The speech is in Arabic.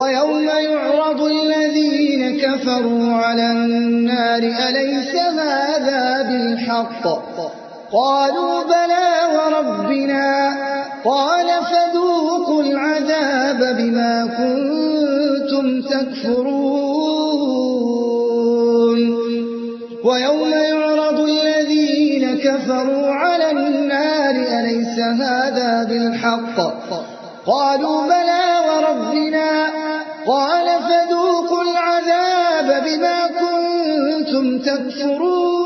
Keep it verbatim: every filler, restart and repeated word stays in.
ويوم يعرض الذين كفروا على النار أليس هذا بالحق قالوا بلى وربنا قال فذوقوا العذاب بما كنتم تكفرون ويوم يعرض الذين كفروا على النار أليس هذا بالحق قالوا بلى وربنا قال فذوقوا العذاب بما كنتم تكفرون